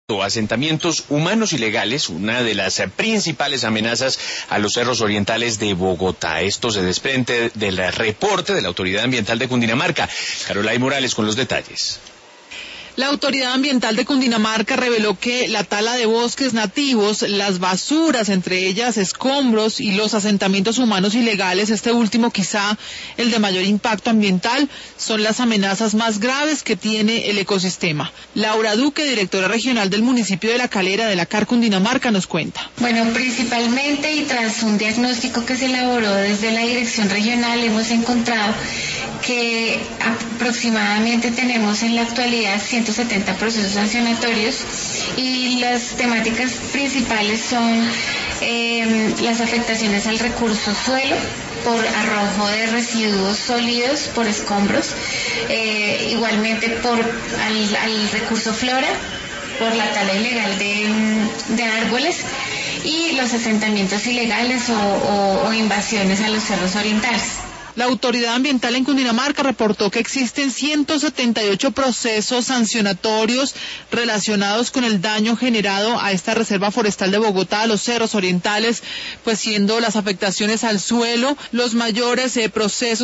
Asentamientos humanos ilegales, una de las principales amenazas a los cerros orientales de Bogotá. Esto se desprende del reporte de la Autoridad Ambiental de Cundinamarca. Carolay Morales con los detalles. La Autoridad Ambiental de Cundinamarca reveló que la tala de bosques nativos, las basuras, entre ellas escombros, y los asentamientos humanos ilegales, este último quizá el de mayor impacto ambiental, son las amenazas más graves que tiene el ecosistema. Laura Duque, directora regional del municipio de La Calera de la CAR Cundinamarca, nos cuenta. Bueno, principalmente y tras un diagnóstico que se elaboró desde la dirección regional, hemos encontrado que aproximadamente tenemos en la actualidad 170 procesos sancionatorios y las temáticas principales son las afectaciones al recurso suelo por arrojo de residuos sólidos, por escombros, igualmente al recurso flora, por la tala ilegal de árboles y los asentamientos ilegales o invasiones a los cerros orientales. La Autoridad Ambiental en Cundinamarca reportó que existen 178 procesos sancionatorios relacionados con el daño generado a esta reserva forestal de Bogotá, a los cerros orientales, pues siendo las afectaciones al suelo los mayores procesos